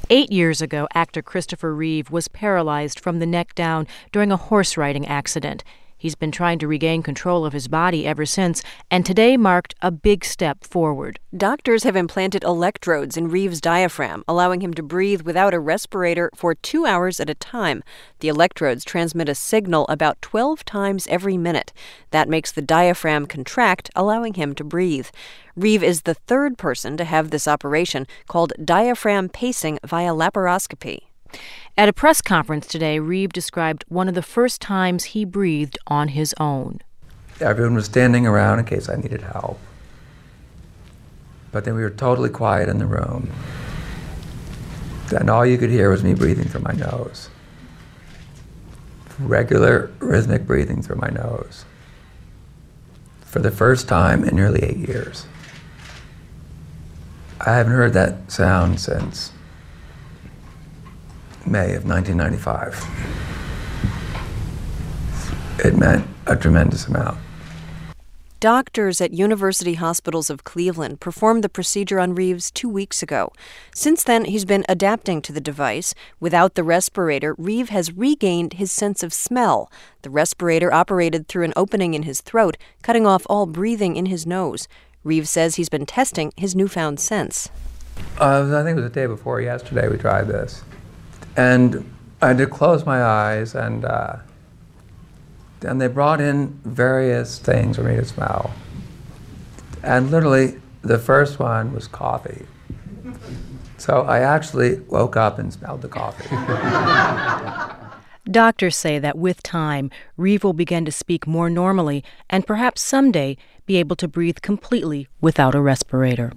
8 years ago, actor Christopher Reeve was paralyzed from the neck down during a horse riding accident. He's been trying to regain control of his body ever since, and today marked a big step forward. Doctors have implanted electrodes in Reeve's diaphragm, allowing him to breathe without a respirator for 2 hours at a time. The electrodes transmit a signal about 12 times every minute. That makes the diaphragm contract, allowing him to breathe. Reeve is the third person to have this operation, called diaphragm pacing via laparoscopy. At a press conference today, Reeve described one of the first times he breathed on his own. Everyone was standing around in case I needed help. But then we were totally quiet in the room. And all you could hear was me breathing through my nose. Regular, rhythmic breathing through my nose. For the first time in nearly 8 years. I haven't heard that sound since May of 1995. It meant a tremendous amount. Doctors at University Hospitals of Cleveland performed the procedure on Reeves 2 weeks ago. Since then, he's been adapting to the device. Without the respirator, Reeve has regained his sense of smell. The respirator operated through an opening in his throat, cutting off all breathing in his nose. Reeve says he's been testing his newfound sense. I think it was the day before yesterday we tried this. And I had to close my eyes, and they brought in various things for me to smell. And literally, the first one was coffee. So I actually woke up and smelled the coffee. Doctors say that with time, Reeve will begin to speak more normally and perhaps someday be able to breathe completely without a respirator.